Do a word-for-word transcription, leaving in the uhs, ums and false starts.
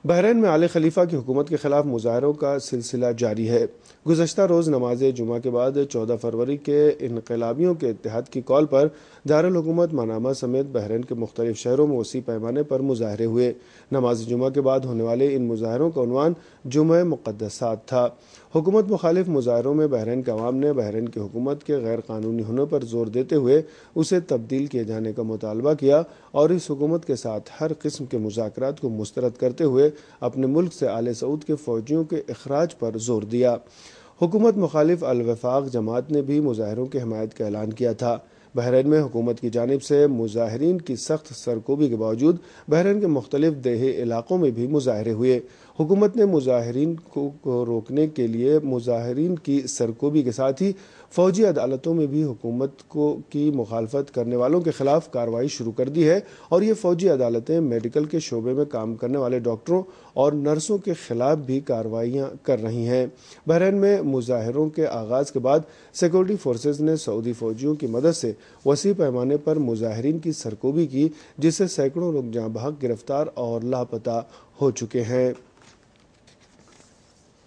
بحرین میں آل خلیفہ کی حکومت کے خلاف مظاہروں کا سلسلہ جاری ہے۔ گزشتہ روز نماز جمعہ کے بعد چودہ فروری کے انقلابیوں کے اتحاد کی کال پر دارالحکومت منامہ سمیت بحرین کے مختلف شہروں میں وسیع پیمانے پر مظاہرے ہوئے۔ نماز جمعہ کے بعد ہونے والے ان مظاہروں کا عنوان جمعہ مقدسات تھا۔ حکومت مخالف مظاہروں میں بحرین کے عوام نے بحرین کی حکومت کے غیر قانونی ہونے پر زور دیتے ہوئے اسے تبدیل کیے جانے کا مطالبہ کیا اور اس حکومت کے ساتھ ہر قسم کے مذاکرات کو مسترد کرتے ہوئے اپنے ملک سے آل سعود کے فوجیوں کے اخراج پر زور دیا۔ حکومت مخالف الوفاق جماعت نے بھی مظاہروں کی حمایت کا اعلان کیا تھا۔ بحرین میں حکومت کی جانب سے مظاہرین کی سخت سرکوبی کے باوجود بحرین کے مختلف دیہی علاقوں میں بھی مظاہرے ہوئے۔ حکومت نے مظاہرین کو روکنے کے لیے مظاہرین کی سرکوبی کے ساتھ ہی فوجی عدالتوں میں بھی حکومت کو کی مخالفت کرنے والوں کے خلاف کارروائی شروع کر دی ہے اور یہ فوجی عدالتیں میڈیکل کے شعبے میں کام کرنے والے ڈاکٹروں اور نرسوں کے خلاف بھی کارروائیاں کر رہی ہیں۔ بحرین میں مظاہروں کے آغاز کے بعد سیکورٹی فورسز نے سعودی فوجیوں کی مدد سے وسیع پیمانے پر مظاہرین کی سرکوبی کی، جس سے سینکڑوں لوگ جاں بحق گرفتار اور لاپتہ ہو چکے ہیں۔